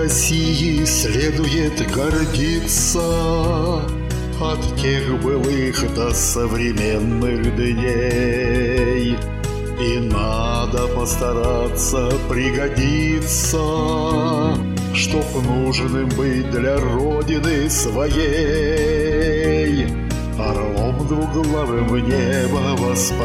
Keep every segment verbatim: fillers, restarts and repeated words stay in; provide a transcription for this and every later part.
России следует гордиться от тех былых до современных дней. И надо постараться пригодиться, чтоб нужным быть для Родины своей. Орлом двуглавым в небо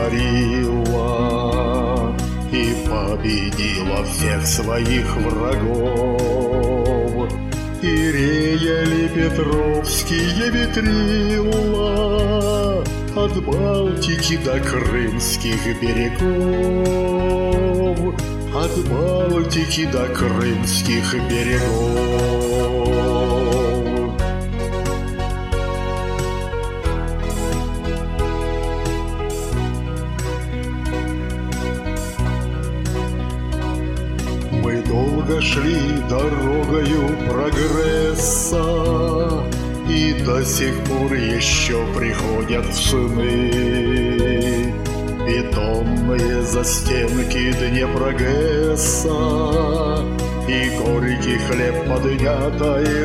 воспарила и победила всех своих врагов. И реяли петровские ветрила от Балтики до крымских берегов, от Балтики до крымских берегов. Мы долго шли дорогою прогресса, и до сих пор еще приходят в сны бетонные застенки Днепрогэса и горький хлеб поднятой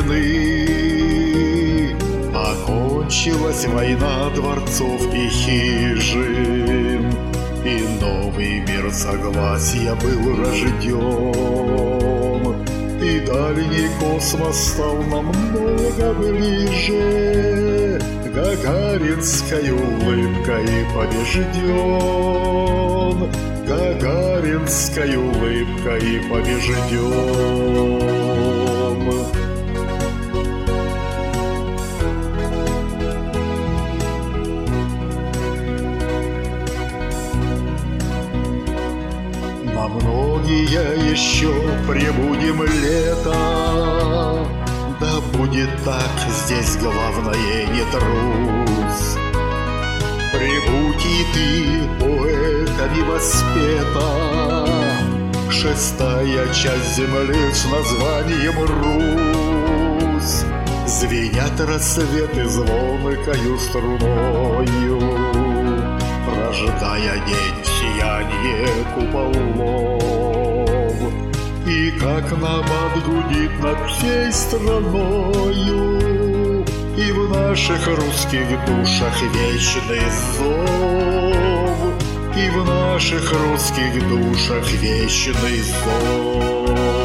целины. Окончилась война дворцов и хижин, и новый мир согласия был рожден, и дальний космос стал намного ближе. Гагаринской улыбкой побежден, Гагаринской улыбкой побежден. На многие еще пребудем лето, да будет так, здесь главное не трус. Прибудь и ты, поэтами воспета, шестая часть земли с названием Русь. Звенят рассветы звонкою струною, рождая день в сияние куполов. И как набат гудит над всей страною, и в наших русских душах вечный зов, и в наших русских душах вечный зов.